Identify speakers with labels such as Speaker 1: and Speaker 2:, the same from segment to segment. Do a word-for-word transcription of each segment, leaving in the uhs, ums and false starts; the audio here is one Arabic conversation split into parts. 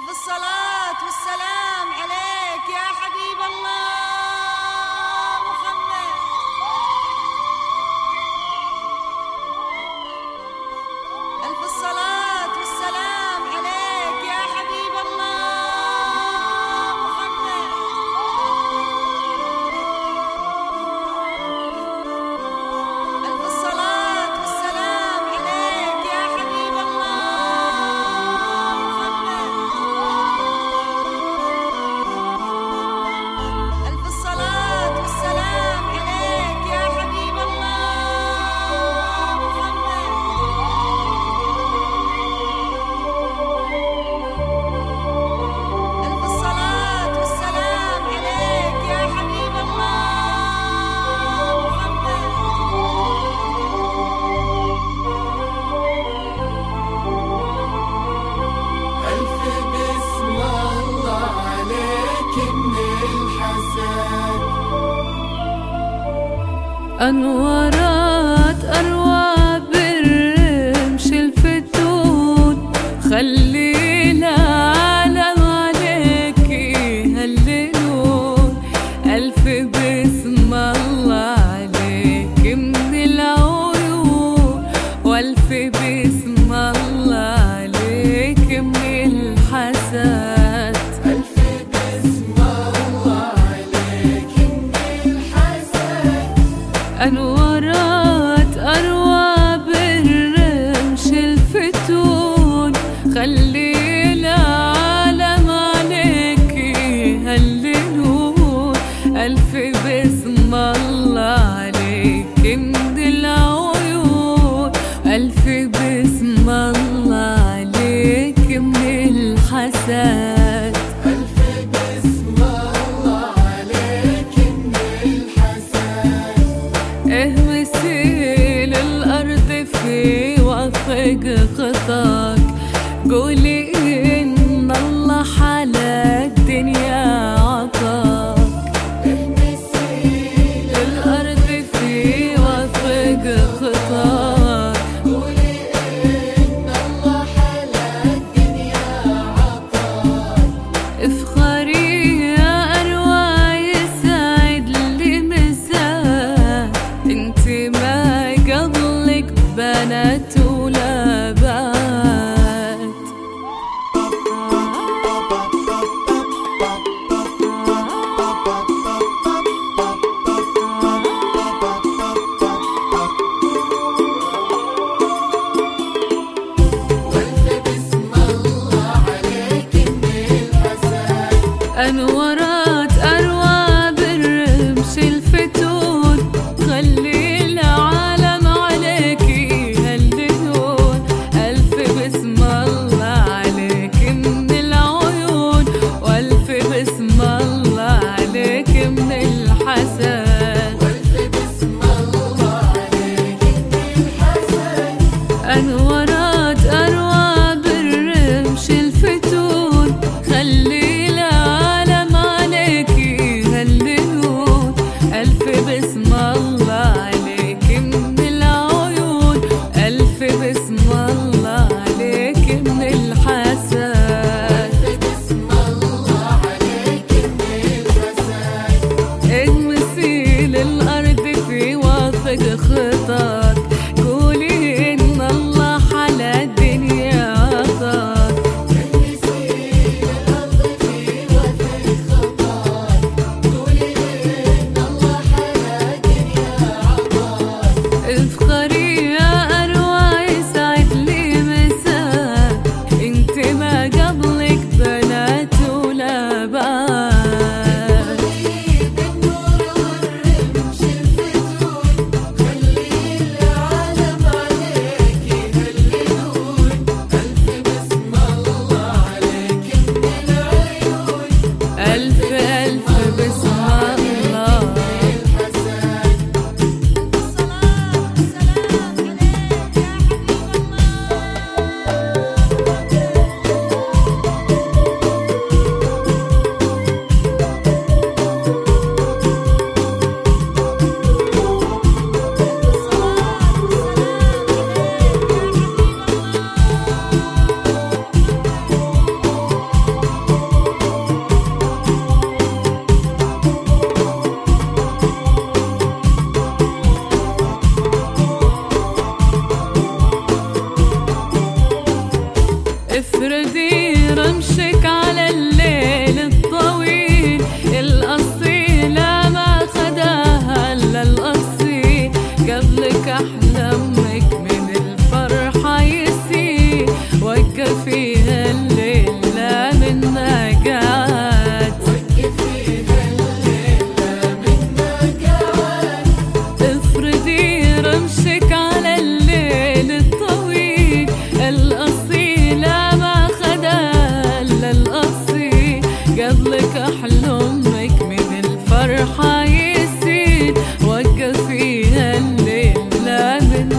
Speaker 1: ألف الصلاة والسلام عليك يا حبيب الله محمد. ألف الصلاة والسلام عليك يا حبيب الله محمد. ألف الصلاة والسلام عليك يا حبيب الله محمد. ألف الصلاة والسلام عليك يا حبيب الله محمد. ألف الصلاة والسلام عليك يا حبيب الله محمد.
Speaker 2: ألف بسم الله عليك من الحسد.
Speaker 3: أنوارات أروى بالرمش الفتون خلي العالم عليك يهللون. ألف بسم الله عليك من العيون، وألف بسم الله عليك من الحسد.
Speaker 2: ألف بسم الله عليك من الحسد.
Speaker 3: أنوارات أروى بالرمش الفتون خلي العالم عليك يهللون. ألف بسم الله عليك من العيون، ألف بسم الله عليك من الحسد.
Speaker 2: ألف بسم الله عليك من الحسد.
Speaker 3: اهمسي للأرض في وفق خطاك، قولي إن الله على الدنيا عطاك. للأرض في وفق خطاك،
Speaker 2: قولي إن الله على الدنيا عطاك.
Speaker 3: افخري يا أروى يسعد لي مساك، انت ما قبلك بنات ولا بات.
Speaker 2: ألف بسم الله عليك من الحسد.
Speaker 3: أنوارات أروى بالرمش الفتون خلي العالم عليك يهللون. ألف بسم الله عليك من العيون، وألف بسم الله عليك من الحسد.
Speaker 2: ألف بسم الله عليك من الحسد.
Speaker 3: أنوارات أروى بالرمش الفتون خلي العالم رمشك على الليل الطويل، الأصيلة ما خداها إلا الأصيل، قبلك أحلامك من الفرحة يسيل، وقف فيها الليل لا من نقعد،
Speaker 2: وقف فيها الليل لا من نقعد،
Speaker 3: افردي رمشك على الليل الطويل، الأصيلة ما خدها إلا الأصيل، قبلك أحلامك من الفرحة يسيل، وقف فيها الليل لا من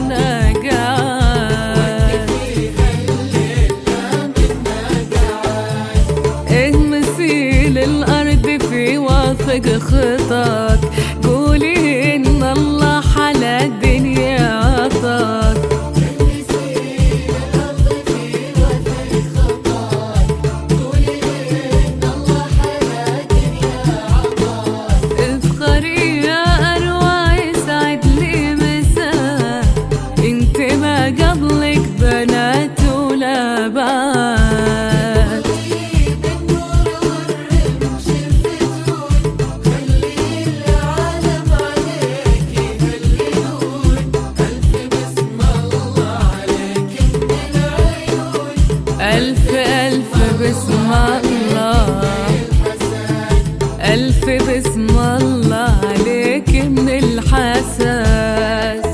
Speaker 3: نقعد،
Speaker 2: فيها الليل لا من نقعد،
Speaker 3: اهمسي للأرض في واثق خطاك، قولي إن الله حلا الدنيا عطاك،
Speaker 2: المسيل الأرض في وثق خطاك، قولي إن الله حلا الدنيا عطاك،
Speaker 3: افخري يا أروى يسعد لي مساء، انت ما قبلك بنات ولا بات،
Speaker 2: طيب النور والرمش الفتون، خلي العالم عليك يهللون، ألف بسم الله عليك من العيون،
Speaker 3: ألف ألف بسم الله،
Speaker 2: الحسن
Speaker 3: ألف بسم الله عليك من الحساس،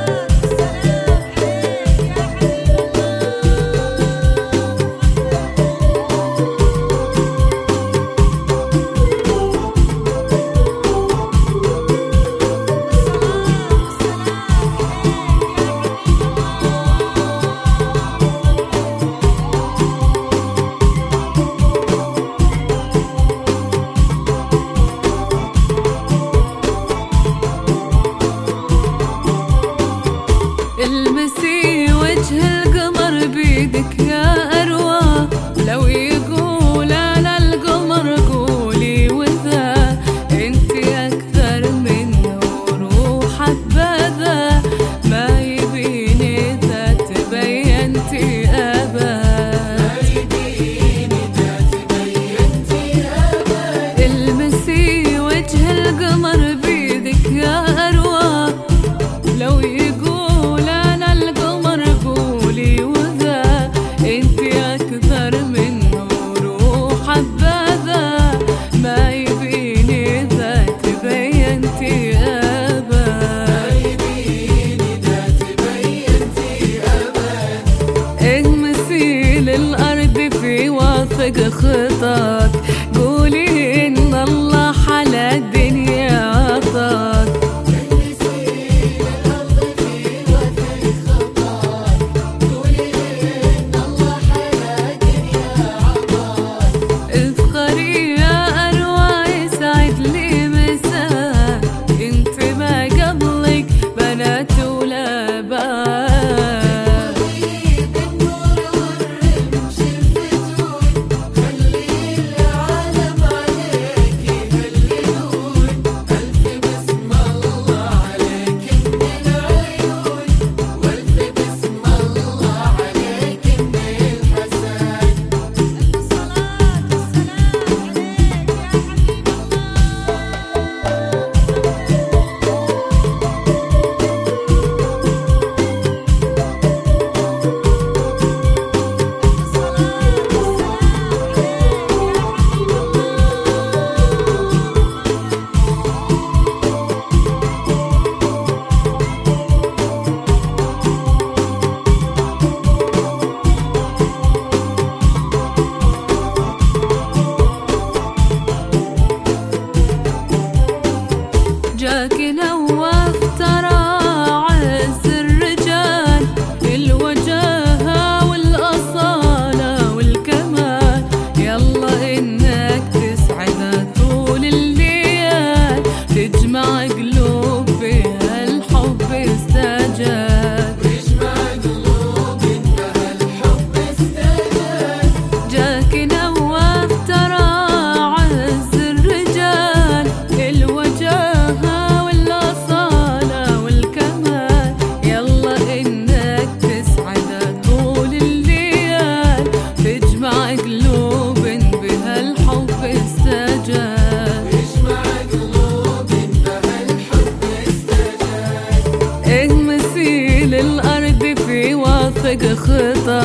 Speaker 3: المسي وجه القمر بيدك يا أروى، لو يقول أنا القمر قولي وذا، انت أكثر من نور وحبذا، ما يبيني ذا تبينتي أبد،
Speaker 2: يبيني ذا تبينتي أبد،
Speaker 3: المسي وجه القمر بيدك يا أروى، لو يقول أنا القمر قولي وذا، انت أكثر من نور وحبذا، ما يبيني ذا تبينتي أبد،
Speaker 2: يبيني ذا تبينتي أبد،
Speaker 3: اهمسي للأرض في واثق خطاك، قولي إن الله حلا الدنيا عطاك،
Speaker 2: المسيل الأرض في وثق خطاك، قولي إن الله حلا الدنيا عطاك،
Speaker 3: افخري يا أروى يسعد لي مساء، انت ما قبلك بنات ولا بات،
Speaker 2: طيب النور والرمش الفتون، خلي العالم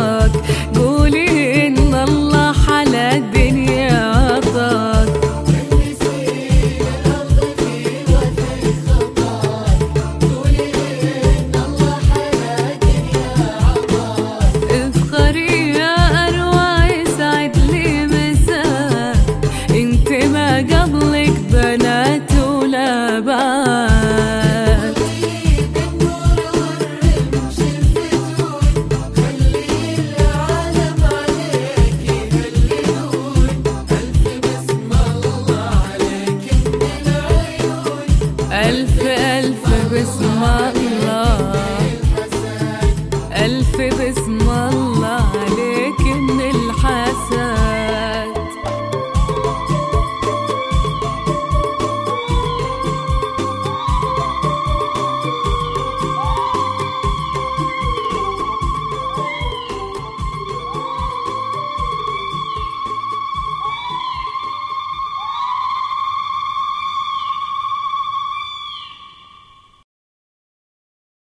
Speaker 3: عطاك، قولي إن الله حلا الدنيا عطاك.
Speaker 2: تلمسين الأرض في وثق خطاك، قولي إن الله حلا الدنيا عطاك.
Speaker 3: افخري يا أروى يسعد لي مساك، انت ما قبلك بنات ولا بات.
Speaker 2: طيب النور والرمش الفتون، خلي العالم عليك يهللون. ألف بسم الله عليك من العيون،
Speaker 3: ألف ألف بسم الله، ألف بسم